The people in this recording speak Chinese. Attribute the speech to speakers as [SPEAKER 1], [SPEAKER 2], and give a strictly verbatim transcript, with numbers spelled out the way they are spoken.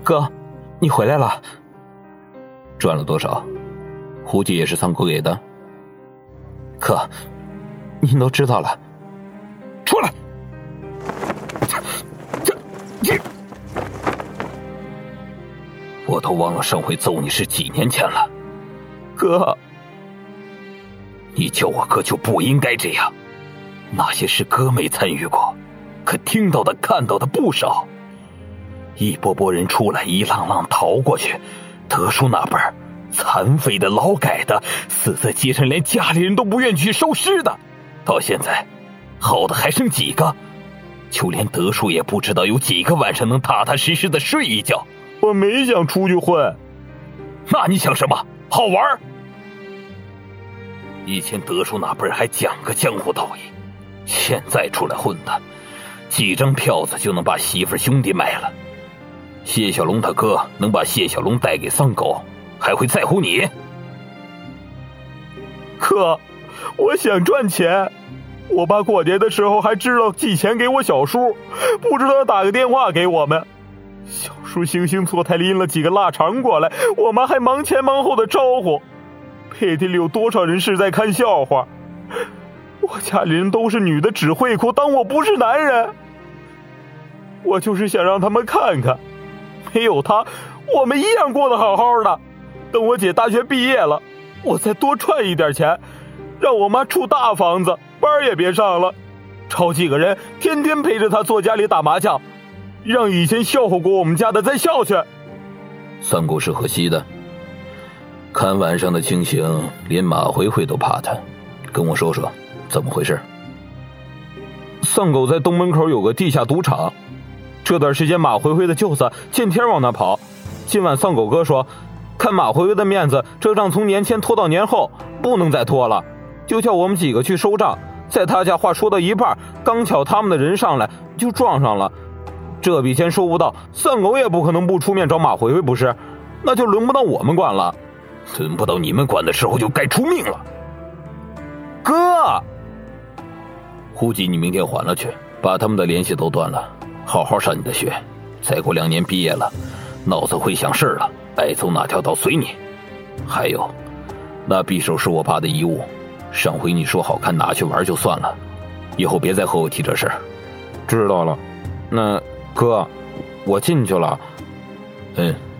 [SPEAKER 1] 哥，你回来了。赚了多少？胡姬也是三狗给的。哥，您都知道了。出来！这这，我都忘了上回揍你是几年前了。哥，你叫我哥就不应该这样。那些事哥没参与过，可听到的看到的不少。一波波人出来，一浪浪逃过去，德叔那辈儿残废的、劳改的，死在街上连家里人都不愿去收尸的，到现在好的还剩几个？就连德叔也不知道有几个晚上能踏踏实实的睡一觉。
[SPEAKER 2] 我没想出去混。
[SPEAKER 1] 那你想什么？好玩？以前德叔那辈儿还讲个江湖道义，现在出来混的，几张票子就能把媳妇兄弟卖了。谢小龙他哥能把谢小龙带给丧狗，还会在乎你？
[SPEAKER 2] 哥，我想赚钱。我爸过节的时候还知道寄钱给我小叔，不知道打个电话给我们。小叔惺惺作态拎了几个腊肠过来，我妈还忙前忙后的招呼。背地里有多少人是在看笑话？我家里人都是女的，只会哭，当我不是男人。我就是想让他们看看，没有他，我们一样过得好好的。等我姐大学毕业了，我再多赚一点钱，让我妈住大房子，班也别上了，找几个人天天陪着她坐家里打麻将，让以前笑话过我们家的再笑去。
[SPEAKER 1] 三狗是河西的，看晚上的情形，连马回回都怕他。跟我说说怎么回事？
[SPEAKER 2] 丧狗在东门口有个地下赌场，这段时间马回回的舅子见天往那跑。今晚丧狗哥说，看马回回的面子，这账从年前拖到年后，不能再拖了，就叫我们几个去收账。在他家话说到一半，刚巧他们的人上来就撞上了，这笔钱收不到，丧狗也不可能不出面找马回回，不是？那就轮不到我们管了。
[SPEAKER 1] 轮不到你们管的时候就该出命了。
[SPEAKER 2] 哥，
[SPEAKER 1] 胡姬，你明天还了去，把他们的联系都断了，好好上你的学。再过两年毕业了，脑子会想事了，爱走哪条道随你。还有，那匕首是我爸的遗物，上回你说好看拿去玩就算了，以后别再和我提这事儿。
[SPEAKER 2] 知道了。那哥，我进去了。
[SPEAKER 1] 嗯。